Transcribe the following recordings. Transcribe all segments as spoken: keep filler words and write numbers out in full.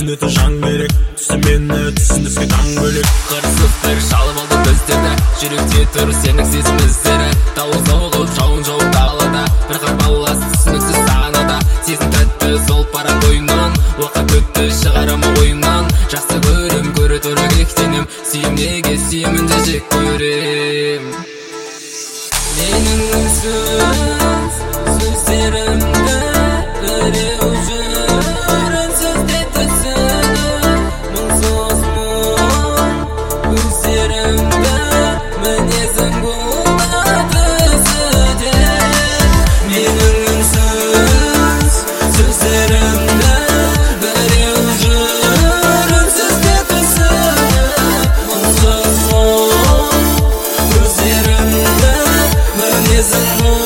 өзіне тұшаң керек, түсі мені түсіндіске таң бөлек. Қырсыз бір шалып алды біздерді, жүректе тұр сенің сезім іздері. Дауыл соғылып жауын жауып далада, бір қарбалас түсініксіз санада. Сезім тәтті сол пара бойымнан, уақыт өтті шығарама ойымнан. Жақсы көрем, көре тұра кектенем, сүйем неге сүйемін де жек көрем. Менің үнсіз сөздерімді біреу жүр, үнсіз де түсініп мұңсыз мұң көздерімді мінезің болды түсіде. Менің үнсіз сөздерімді біреу жүр, үнсіз де түсініп мұңсыз мұң көздерімді мінезің болды түсіде.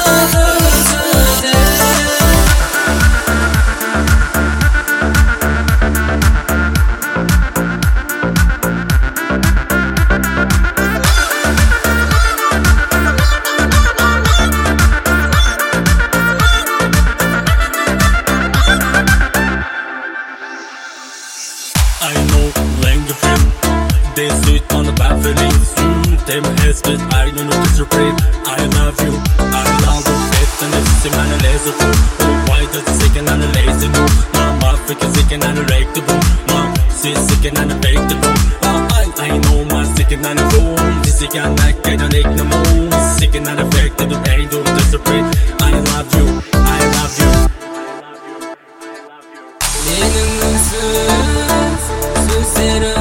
I know language film. They sweet on the bad feelings. Mm, them heads but I don't know to repeat. I love you, I love you. It's an easy man and lazy fool. Oh, why does it sick and I'm lazy no? Mama freaking sick and I'm like the boom. Mom, she's sick and I'm fake the boom. Oh, I, I know my sick and I'm boom. This sick and I can't make the moon. Sick and I'm fake the boom. I don't just repeat. I love you, I love you. Менің үнсіз сөздерім